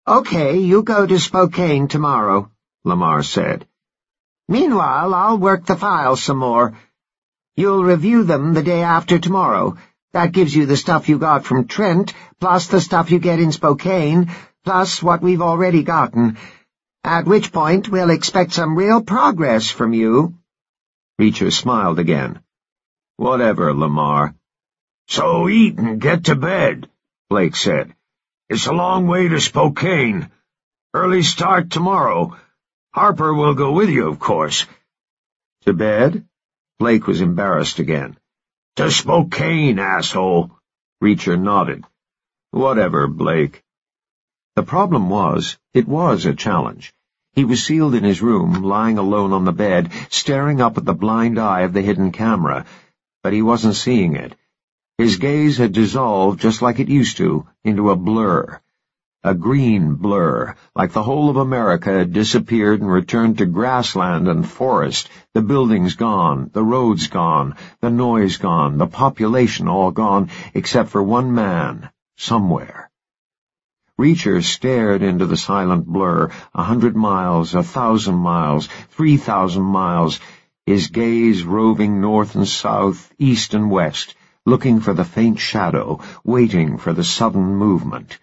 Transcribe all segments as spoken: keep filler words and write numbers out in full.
Okay, you go to Spokane tomorrow, Lamar said. Meanwhile, I'll work the files some more. You'll review them the day after tomorrow. That gives you the stuff you got from Trent, plus the stuff you get in Spokane, plus what we've already gotten. At which point we'll expect some real progress from you. Reacher smiled again. Whatever, Lamar. So eat and get to bed, Blake said. It's a long way to Spokane. Early start tomorrow. Harper will go with you, of course. To bed? Blake was embarrassed again. To Spokane, asshole. Reacher nodded. Whatever, Blake. The problem was, it was a challenge. He was sealed in his room, lying alone on the bed, staring up at the blind eye of the hidden camera, but he wasn't seeing it. His gaze had dissolved, just like it used to, into a blur. A green blur, like the whole of America had disappeared and returned to grassland and forest, the buildings gone, the roads gone, the noise gone, the population all gone, except for one man, somewhere. Reacher stared into the silent blur, a hundred miles, a thousand miles, three thousand miles, his gaze roving north and south, east and west, looking for the faint shadow, waiting for the sudden movement.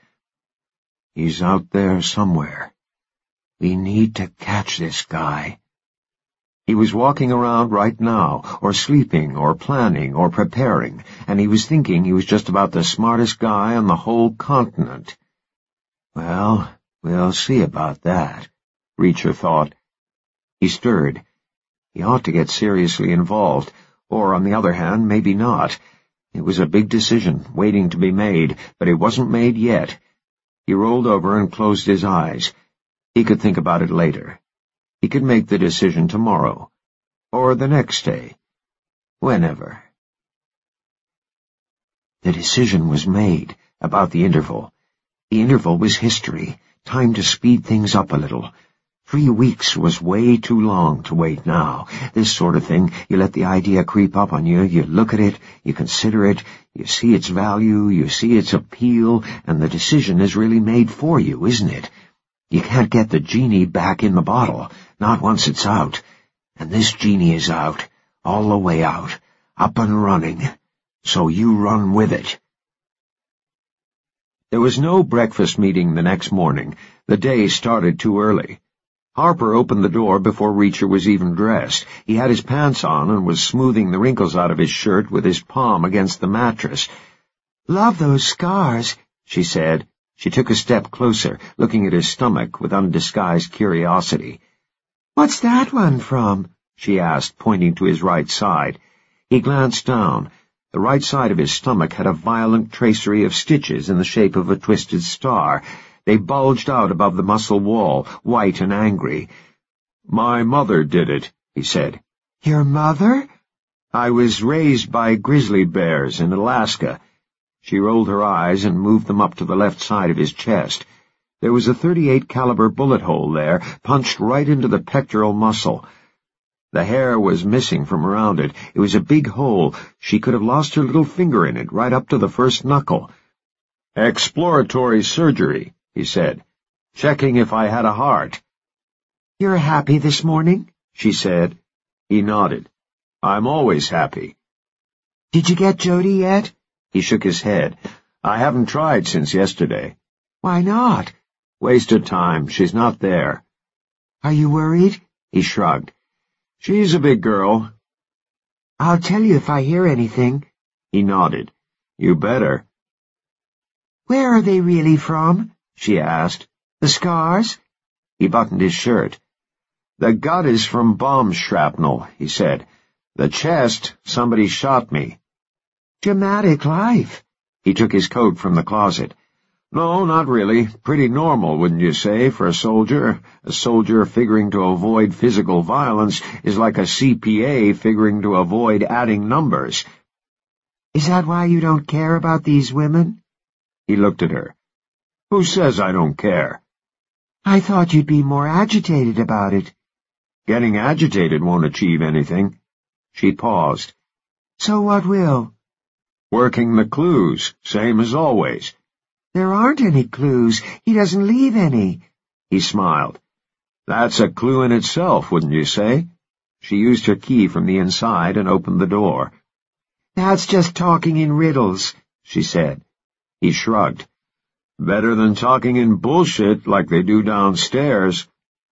He's out there somewhere. We need to catch this guy. He was walking around right now, or sleeping, or planning, or preparing, and he was thinking he was just about the smartest guy on the whole continent. Well, we'll see about that, Reacher thought. He stirred. He ought to get seriously involved, or, on the other hand, maybe not. It was a big decision, waiting to be made, but it wasn't made yet. He rolled over and closed his eyes. He could think about it later. He could make the decision tomorrow, or the next day, whenever. The decision was made about the interval. The interval was history, time to speed things up a little. Three weeks was way too long to wait now. This sort of thing, you let the idea creep up on you, you look at it, you consider it, you see its value, you see its appeal, and the decision is really made for you, isn't it? You can't get the genie back in the bottle, not once it's out. And this genie is out, all the way out, up and running. So you run with it. There was no breakfast meeting the next morning. The day started too early. Harper opened the door before Reacher was even dressed. He had his pants on and was smoothing the wrinkles out of his shirt with his palm against the mattress. "Love those scars," she said. She took a step closer, looking at his stomach with undisguised curiosity. "What's that one from?" she asked, pointing to his right side. He glanced down. The right side of his stomach had a violent tracery of stitches in the shape of a twisted star. They bulged out above the muscle wall, white and angry. "My mother did it," he said. "Your mother?" "I was raised by grizzly bears in Alaska." She rolled her eyes and moved them up to the left side of his chest. There was a thirty-eight caliber bullet hole there, punched right into the pectoral muscle. The hair was missing from around it. It was a big hole. She could have lost her little finger in it, right up to the first knuckle. "Exploratory surgery," he said, "checking if I had a heart." "You're happy this morning?" she said. He nodded. "I'm always happy." "Did you get Jody yet?" He shook his head. "I haven't tried since yesterday." "Why not?" "Waste of time. She's not there." "Are you worried?" He shrugged. "She's a big girl." "I'll tell you if I hear anything." He nodded. "You better." "Where are they really from?" she asked. "The scars?" He buttoned his shirt. "The gut is from bomb shrapnel," he said. "The chest, somebody shot me." "Dramatic life." He took his coat from the closet. "No, not really. Pretty normal, wouldn't you say, for a soldier? A soldier figuring to avoid physical violence is like a C P A figuring to avoid adding numbers." "Is that why you don't care about these women?" He looked at her. "Who says I don't care?" "I thought you'd be more agitated about it." "Getting agitated won't achieve anything." She paused. "So what will?" "Working the clues, same as always." There aren't any clues. He doesn't leave any. He smiled. That's a clue in itself, wouldn't you say? She used her key from the inside and opened the door. That's just talking in riddles, she said. He shrugged. Better than talking in bullshit like they do downstairs.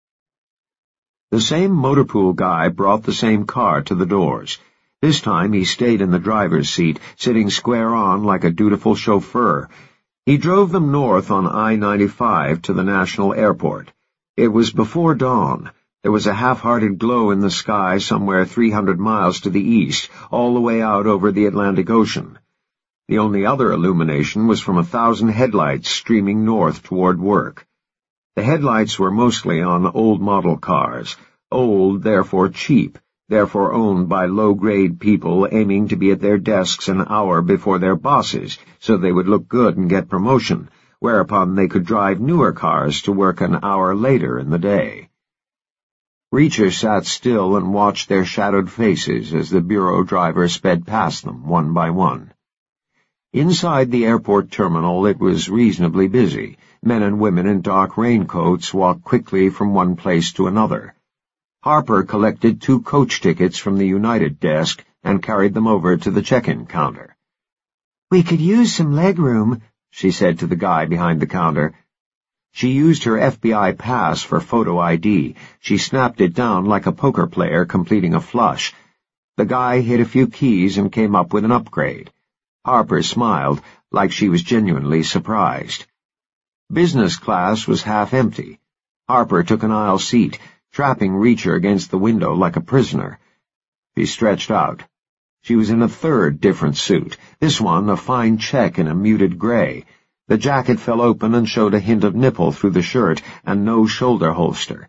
The same motor pool guy brought the same car to the doors. This time he stayed in the driver's seat, sitting square on like a dutiful chauffeur. He drove them north on I ninety-five to the National Airport. It was before dawn. There was a half-hearted glow in the sky somewhere three hundred miles to the east, all the way out over the Atlantic Ocean. The only other illumination was from a thousand headlights streaming north toward work. The headlights were mostly on old model cars, old, therefore cheap, therefore owned by low-grade people aiming to be at their desks an hour before their bosses, so they would look good and get promotion, whereupon they could drive newer cars to work an hour later in the day. Reacher sat still and watched their shadowed faces as the bureau driver sped past them, one by one. Inside the airport terminal it was reasonably busy. Men and women in dark raincoats walked quickly from one place to another. Harper collected two coach tickets from the United desk and carried them over to the check-in counter. "We could use some legroom," she said to the guy behind the counter. She used her F B I pass for photo I D. She snapped it down like a poker player completing a flush. The guy hit a few keys and came up with an upgrade. Harper smiled, like she was genuinely surprised. Business class was half empty. Harper took an aisle seat, trapping Reacher against the window like a prisoner. She stretched out. She was in a third different suit, this one a fine check in a muted gray. The jacket fell open and showed a hint of nipple through the shirt and no shoulder holster.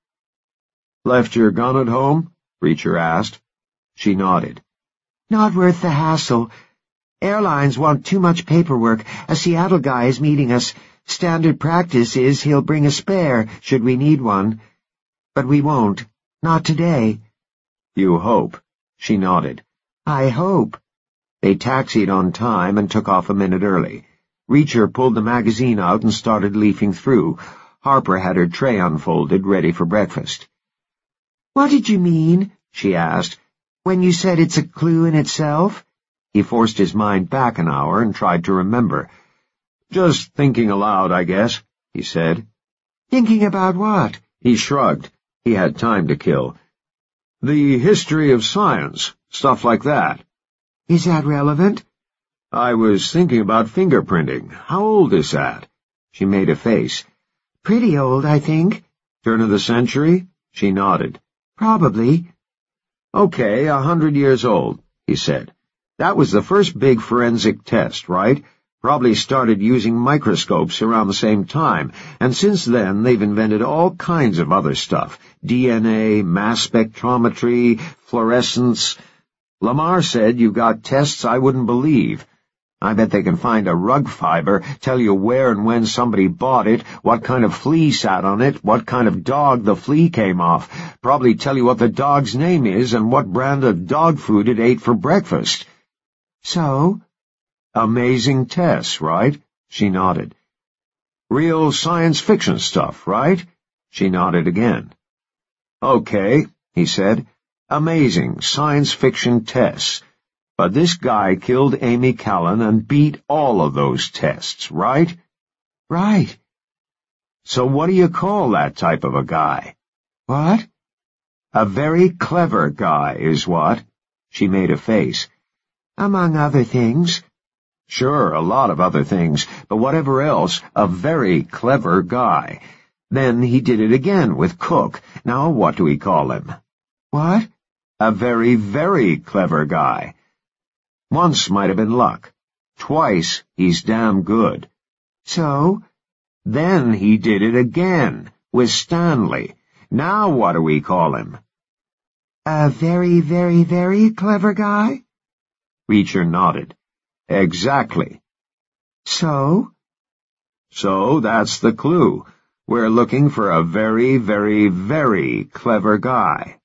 "Left your gun at home?" Reacher asked. She nodded. "Not worth the hassle. Airlines want too much paperwork. A Seattle guy is meeting us. Standard practice is he'll bring a spare, should we need one. But we won't. Not today." "You hope." She nodded. "I hope." They taxied on time and took off a minute early. Reacher pulled the magazine out and started leafing through. Harper had her tray unfolded, ready for breakfast. "What did you mean," she asked, "when you said it's a clue in itself?" He forced his mind back an hour and tried to remember. "Just thinking aloud, I guess," he said. "Thinking about what?" He shrugged. He had time to kill. "The history of science, stuff like that." "Is that relevant?" "I was thinking about fingerprinting. How old is that?" She made a face. "Pretty old, I think." "Turn of the century?" She nodded. "Probably." "Okay, a hundred years old," he said. "That was the first big forensic test, right? Probably started using microscopes around the same time, and since then they've invented all kinds of other stuff. D N A, mass spectrometry, fluorescence. Lamar said you got tests I wouldn't believe. I bet they can find a rug fiber, tell you where and when somebody bought it, what kind of flea sat on it, what kind of dog the flea came off, probably tell you what the dog's name is and what brand of dog food it ate for breakfast." "So?" "Amazing tests, right?" She nodded. "Real science fiction stuff, right?" She nodded again. "Okay," he said. "Amazing science fiction tests. But this guy killed Amy Callan and beat all of those tests, right?" "Right." "So what do you call that type of a guy?" "What?" "A very clever guy is what." She made a face. "Among other things." "Sure, a lot of other things, but whatever else, a very clever guy. Then he did it again with Cook. Now what do we call him?" "What?" "A very, very clever guy. Once might have been luck. Twice, he's damn good." "So?" "Then he did it again, with Stanley. Now what do we call him?" "A very, very, very clever guy?" Reacher nodded. "Exactly." "So?" "So that's the clue. We're looking for a very, very, very clever guy."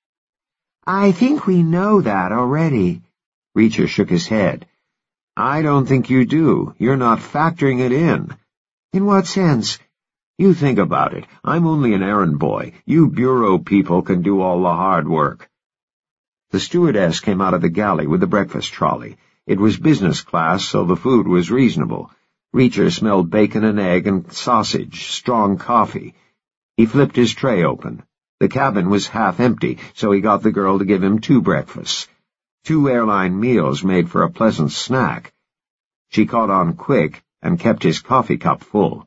"I think we know that already." Reacher shook his head. "I don't think you do. You're not factoring it in. In what sense? You think about it. I'm only an errand boy. You bureau people can do all the hard work. The stewardess came out of the galley with the breakfast trolley. It was business class, so the food was reasonable. Reacher smelled bacon and egg and sausage, strong coffee. He flipped his tray open. The cabin was half empty, so he got the girl to give him two breakfasts. Two airline meals made for a pleasant snack. She caught on quick and kept his coffee cup full.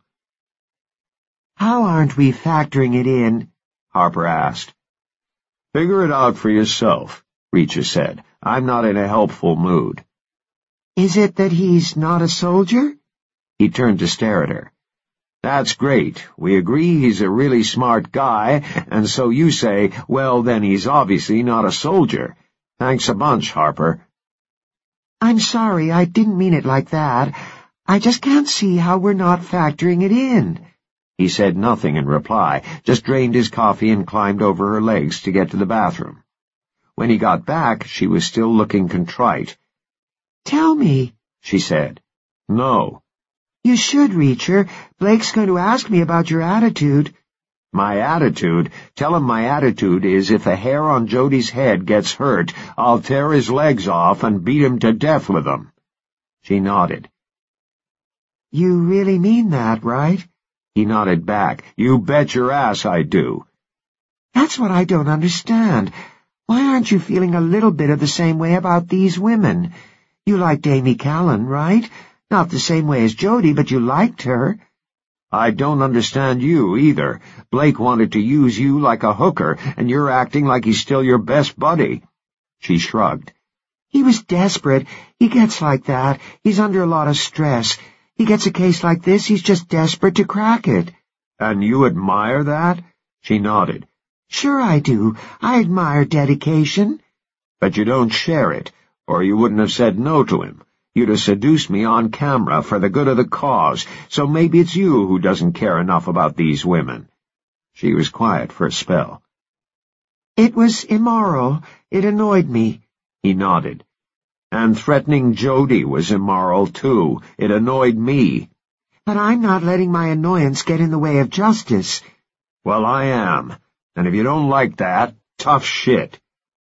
How aren't we factoring it in? Harper asked. Figure it out for yourself, Reacher said. I'm not in a helpful mood. Is it that he's not a soldier? He turned to stare at her. That's great. We agree he's a really smart guy, and so you say, well, then he's obviously not a soldier. Thanks a bunch, Harper. I'm sorry, I didn't mean it like that. I just can't see how we're not factoring it in. He said nothing in reply, just drained his coffee and climbed over her legs to get to the bathroom. When he got back, she was still looking contrite. Tell me, she said. No. You should, Reacher. Blake's going to ask me about your attitude. My attitude? Tell him my attitude is if a hair on Jody's head gets hurt, I'll tear his legs off and beat him to death with them. She nodded. You really mean that, right? He nodded back. You bet your ass I do. That's what I don't understand. Why aren't you feeling a little bit of the same way about these women? You liked Amy Callan, right? Not the same way as Jody, but you liked her. I don't understand you, either. Blake wanted to use you like a hooker, and you're acting like he's still your best buddy. She shrugged. He was desperate. He gets like that. He's under a lot of stress. He gets a case like this, he's just desperate to crack it. And you admire that? She nodded. Sure I do. I admire dedication. But you don't share it, or you wouldn't have said no to him. You'd have seduced me on camera for the good of the cause, so maybe it's you who doesn't care enough about these women. She was quiet for a spell. It was immoral. It annoyed me. He nodded. And threatening Jody was immoral, too. It annoyed me. But I'm not letting my annoyance get in the way of justice. Well, I am. And if you don't like that, tough shit.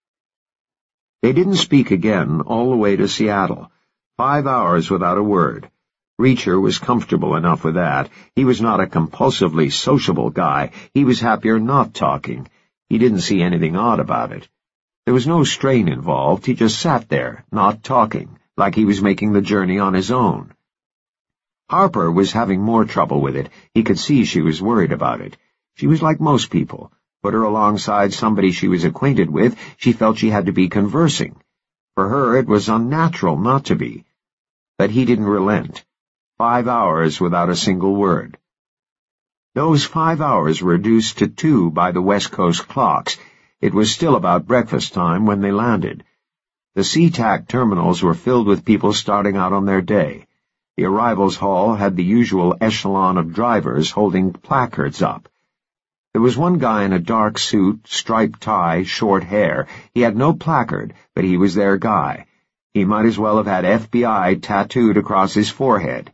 They didn't speak again all the way to Seattle. Five hours without a word. Reacher was comfortable enough with that. He was not a compulsively sociable guy. He was happier not talking. He didn't see anything odd about it. There was no strain involved. He just sat there, not talking, like he was making the journey on his own. Harper was having more trouble with it. He could see she was worried about it. She was like most people. Put her alongside somebody she was acquainted with, she felt she had to be conversing. For her, it was unnatural not to be. But he didn't relent. Five hours without a single word. Those five hours were reduced to two by the West Coast clocks. It was still about breakfast time when they landed. The SeaTac terminals were filled with people starting out on their day. The arrivals hall had the usual echelon of drivers holding placards up. There was one guy in a dark suit, striped tie, short hair. He had no placard, but he was their guy. He might as well have had F B I tattooed across his forehead.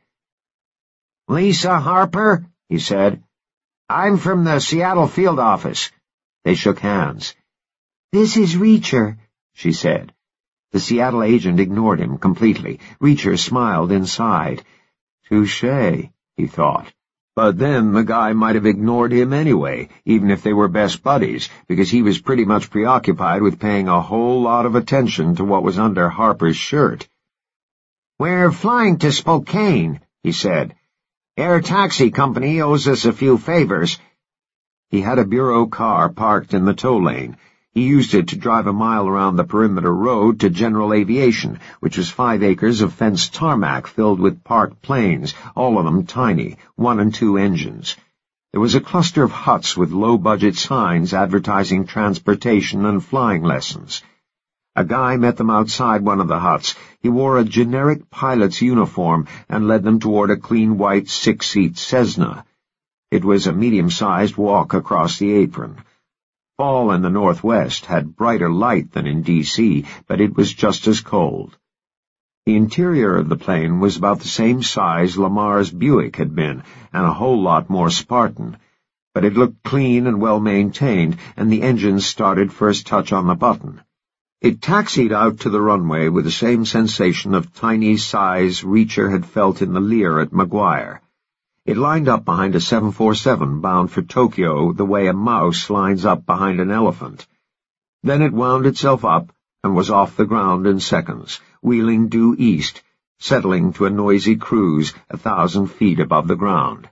"Lisa Harper," he said. "I'm from the Seattle field office." They shook hands. "This is Reacher," she said. The Seattle agent ignored him completely. Reacher smiled inside. Touché, he thought. But then the guy might have ignored him anyway, even if they were best buddies, because he was pretty much preoccupied with paying a whole lot of attention to what was under Harper's shirt. "We're flying to Spokane," he said. "Air Taxi Company owes us a few favors." He had a bureau car parked in the tow lane. He used it to drive a mile around the perimeter road to General Aviation, which was five acres of fenced tarmac filled with parked planes, all of them tiny, one and two engines. There was a cluster of huts with low-budget signs advertising transportation and flying lessons. A guy met them outside one of the huts. He wore a generic pilot's uniform and led them toward a clean white six-seat Cessna. It was a medium-sized walk across the apron. Fall in the northwest had brighter light than in D C, but it was just as cold. The interior of the plane was about the same size Lamar's Buick had been, and a whole lot more Spartan, but it looked clean and well-maintained, and the engine started first touch on the button. It taxied out to the runway with the same sensation of tiny size Reacher had felt in the Lear at McGuire. It lined up behind a seven forty-seven bound for Tokyo the way a mouse lines up behind an elephant. Then it wound itself up and was off the ground in seconds, wheeling due east, settling to a noisy cruise a thousand feet above the ground.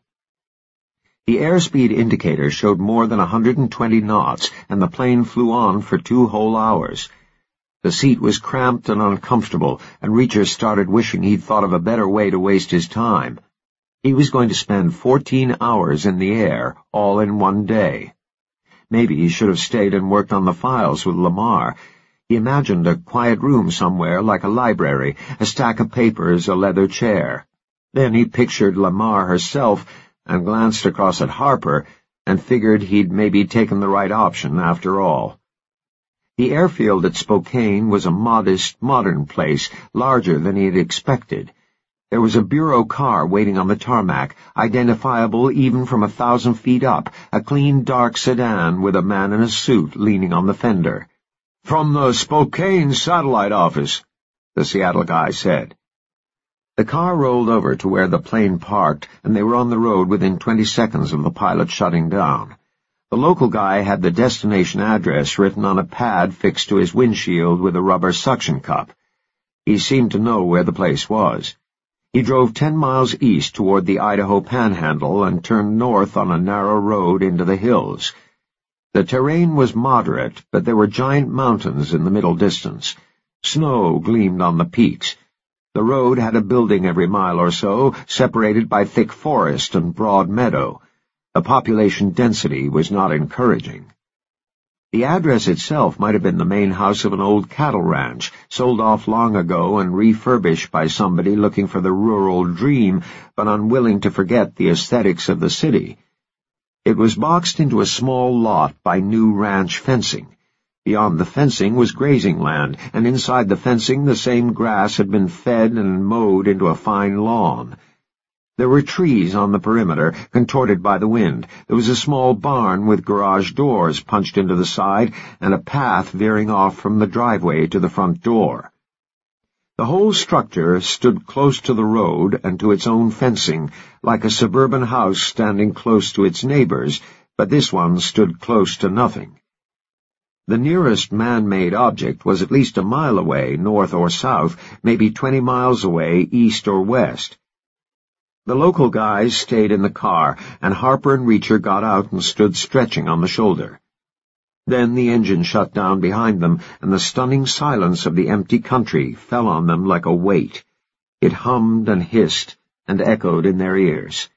The airspeed indicator showed more than a hundred and twenty knots, and the plane flew on for two whole hours. The seat was cramped and uncomfortable, and Reacher started wishing he'd thought of a better way to waste his time. He was going to spend fourteen hours in the air, all in one day. Maybe he should have stayed and worked on the files with Lamar. He imagined a quiet room somewhere, like a library, a stack of papers, a leather chair. Then he pictured Lamar herself and glanced across at Harper and figured he'd maybe taken the right option after all. The airfield at Spokane was a modest, modern place, larger than he had expected. There was a Bureau car waiting on the tarmac, identifiable even from a thousand feet up, a clean, dark sedan with a man in a suit leaning on the fender. "From the Spokane satellite office," the Seattle guy said. The car rolled over to where the plane parked, and they were on the road within twenty seconds of the pilot shutting down. The local guy had the destination address written on a pad fixed to his windshield with a rubber suction cup. He seemed to know where the place was. He drove ten miles east toward the Idaho Panhandle and turned north on a narrow road into the hills. The terrain was moderate, but there were giant mountains in the middle distance. Snow gleamed on the peaks. The road had a building every mile or so, separated by thick forest and broad meadow. The population density was not encouraging. The address itself might have been the main house of an old cattle ranch, sold off long ago and refurbished by somebody looking for the rural dream, but unwilling to forget the aesthetics of the city. It was boxed into a small lot by new ranch fencing. Beyond the fencing was grazing land, and inside the fencing the same grass had been fed and mowed into a fine lawn. There were trees on the perimeter, contorted by the wind. There was a small barn with garage doors punched into the side, and a path veering off from the driveway to the front door. The whole structure stood close to the road and to its own fencing, like a suburban house standing close to its neighbors, but this one stood close to nothing. The nearest man-made object was at least a mile away, north or south, maybe twenty miles away, east or west. The local guys stayed in the car, and Harper and Reacher got out and stood stretching on the shoulder. Then the engine shut down behind them, and the stunning silence of the empty country fell on them like a weight. It hummed and hissed and echoed in their ears.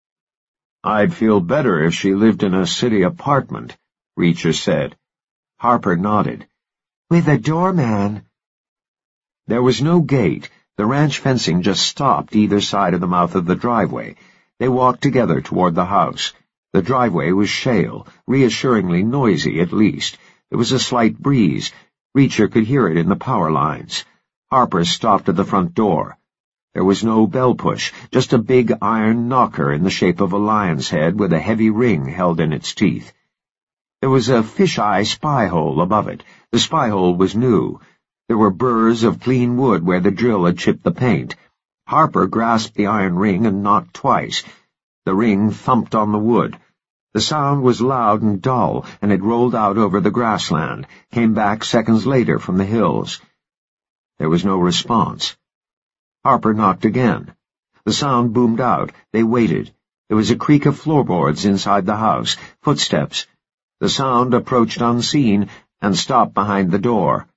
"I'd feel better if she lived in a city apartment," Reacher said. Harper nodded. "With a doorman." There was no gate. The ranch fencing just stopped either side of the mouth of the driveway. They walked together toward the house. The driveway was shale, reassuringly noisy at least. There was a slight breeze. Reacher could hear it in the power lines. Harper stopped at the front door. There was no bell push, just a big iron knocker in the shape of a lion's head with a heavy ring held in its teeth. There was a fish-eye spy-hole above it. The spy-hole was new. There were burrs of clean wood where the drill had chipped the paint. Harper grasped the iron ring and knocked twice. The ring thumped on the wood. The sound was loud and dull, and it rolled out over the grassland, came back seconds later from the hills. There was no response. Harper knocked again. The sound boomed out. They waited. There was a creak of floorboards inside the house, footsteps. The sound approached unseen and stopped behind the door.